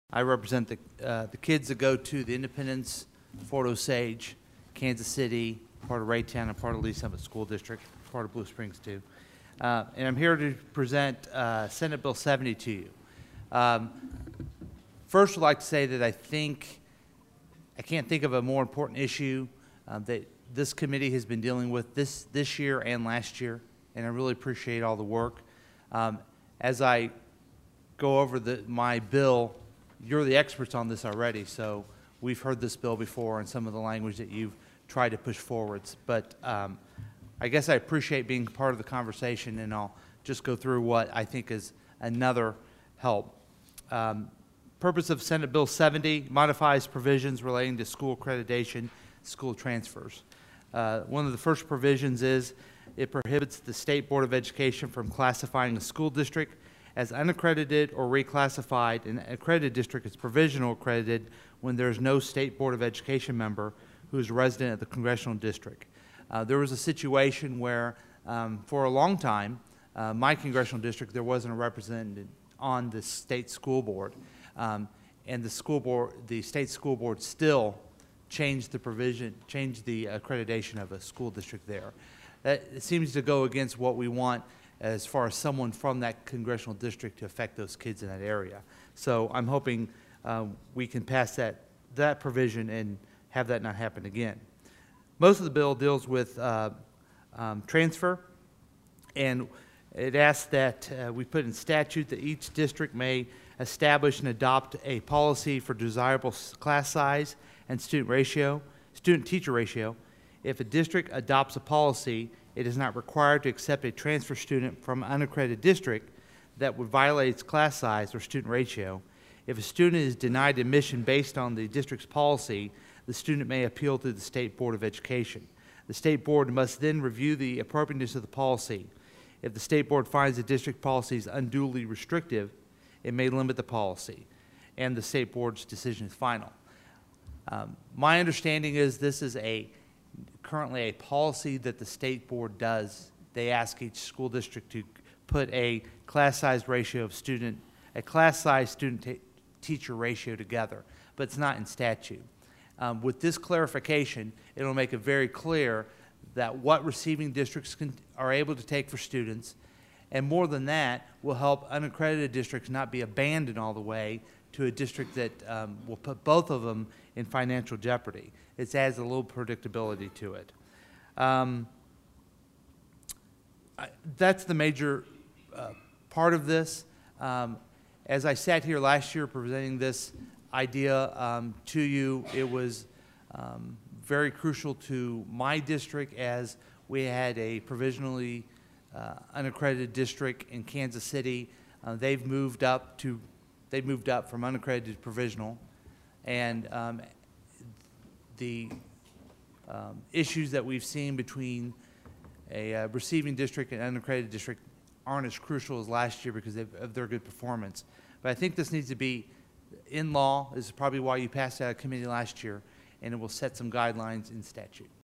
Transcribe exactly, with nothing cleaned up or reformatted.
I represent the, uh, the kids that go to the Independence, Fort Osage, Kansas City, part of Raytown, and part of Lee Summit School District, part of Blue Springs too. Uh, and I'm here to present uh, Senate Bill seventy to you. Um, first, I'd like to say that I think, I can't think of a more important issue uh, that this committee has been dealing with this, this year and last year, and I really appreciate all the work. Um, as I go over the, my bill, you're the experts on this already, so we've heard this bill before and some of the language that you've tried to push forwards. But um, I guess I appreciate being part of the conversation, and I'll just go through what I think is another help. Um, purpose of Senate Bill seventy modifies provisions relating to school accreditation, school transfers. Uh, one of the first provisions is it prohibits the State Board of Education from classifying a school district as unaccredited or reclassified an accredited district as provisional accredited when there is no State Board of Education member who is a resident of the congressional district. Uh, there was a situation where um, for a long time, uh, my congressional district, there wasn't a representative on the state school board. Um, and the school board, the state school board still changed the provision, changed the accreditation of a school district there. That it seems to go against what we want as far as someone from that congressional district to affect those kids in that area. So I'm hoping uh, we can pass that, that provision and have that not happen again. Most of the bill deals with uh, um, transfer, and it asks that uh, we put in statute that each district may establish and adopt a policy for desirable class size and student ratio, student-teacher ratio. If a district adopts a policy, it is not required to accept a transfer student from an unaccredited district that would violate its class size or student ratio. If a student is denied admission based on the district's policy, the student may appeal to the State Board of Education. The State Board must then review the appropriateness of the policy. If the State Board finds the district policy is unduly restrictive, it may limit the policy, and the State Board's decision is final. Um, my understanding is this is a currently a policy that the State Board does. They ask each school district to put a class size ratio of student, a class size student teacher ratio together, but it's not in statute. Um, with this clarification, it'll make it very clear that what receiving districts can, are able to take for students, and more than that, will help unaccredited districts not be abandoned all the way to a district that um, will put both of them in financial jeopardy. It adds a little predictability to it. Um, I, that's the major uh, part of this. Um, as I sat here last year presenting this idea um, to you, it was um, very crucial to my district, as we had a provisionally uh, unaccredited district in Kansas City. Uh, they've moved up to, they've moved up from unaccredited to provisional, and um, the um, issues that we've seen between a uh, receiving district and unaccredited district aren't as crucial as last year because of their good performance. But I think this needs to be in law. This is probably why you passed out of committee last year, and it will set some guidelines in statute.